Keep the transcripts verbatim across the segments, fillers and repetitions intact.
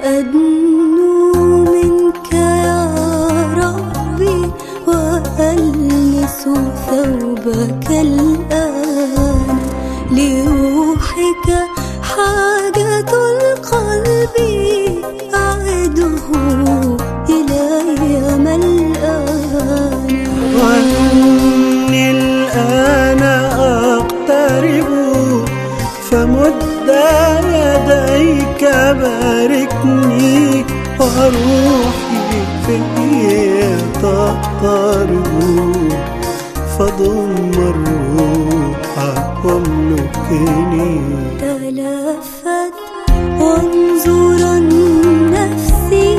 أدنو منك يا ربي وألمس ثوبك الآن، لروحك حاجة القلب أعده إلي ملآن. وإني الآن أقترب فمد يديك باركني، وروحي فيا تضطرب فضم الروح واملكني. تلفت وانظرا نفسي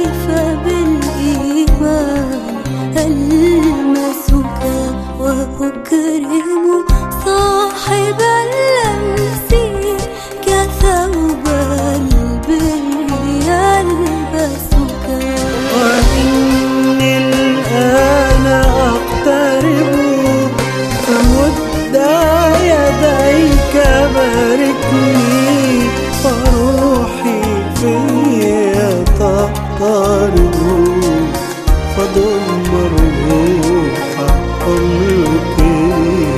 فبالإيمان ألمسك وأكرم صاحب اللمس كثوب البر يلبسك. وإني الآن أقترب فمد يديك باركني، وروحي فيا تضطرب فضم الروح واملكني.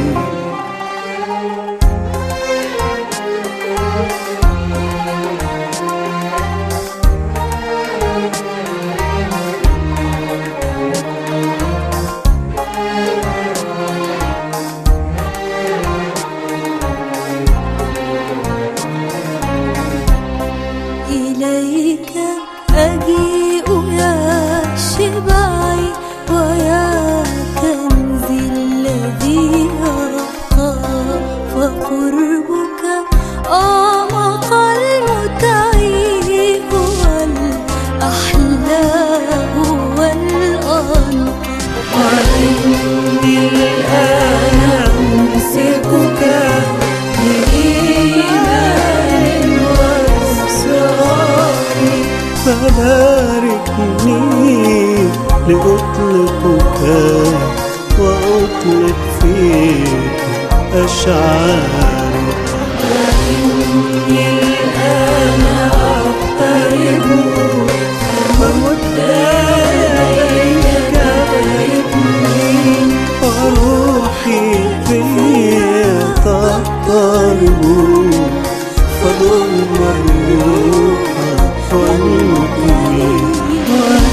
إليك أجيء يا شبعي ويا كنزي الذي أبقى، فقربك أعمق المتعي هو الأحلى والأنقى. وإني الآن أمسكك بإيمان وإصرار، فباركني لأطلقك وأطلق فيك أشعاري. وإني الآن أقترب فمد يديك باركني، وروحي فيا تضطرب فضم الروح واملكني.